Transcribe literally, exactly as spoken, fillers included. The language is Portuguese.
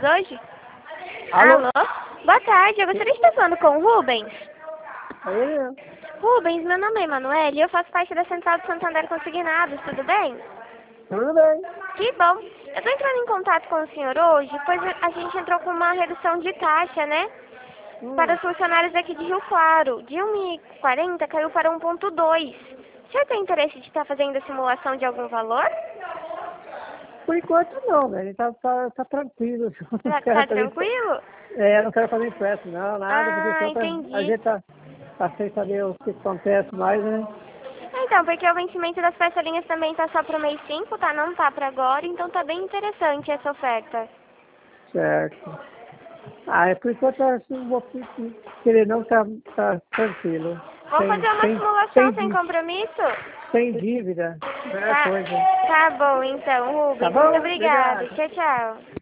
hoje? Alô? Alô? Boa tarde, eu gostaria de estar falando com o Rubens. Aí, Rubens, meu nome é Emanuele e eu faço parte da Central de Santander Consignados, tudo bem? tudo bem. Que bom. Eu estou entrando em contato com o senhor hoje, pois a gente entrou com uma redução de taxa, né? Hum. Para os funcionários aqui de Rio Claro. De um e quarenta caiu para um ponto dois. O senhor tem interesse de estar fazendo a simulação de algum valor? Por enquanto não, velho. Tá, tá, tá tranquilo. Não Tá, quero tá fazer- tranquilo? É, não quero fazer empréstimo, não, nada, porque Ah, só tá, a entendi. gente tá, tá sem saber o que acontece mais, né? Então, porque o vencimento das parcelinhas também tá só pro mês cinco, tá? Não tá pra agora, então tá bem interessante essa oferta. Certo. Ah, é, por enquanto assim, não vou querer não, tá, tá tranquilo. Vou Sem, fazer uma sem, simulação sem, sem dí- compromisso? sem dívida, melhor Tá, coisa. tá bom então, Tá Rubens. Muito bom? obrigada. Obrigado. Tchau, tchau.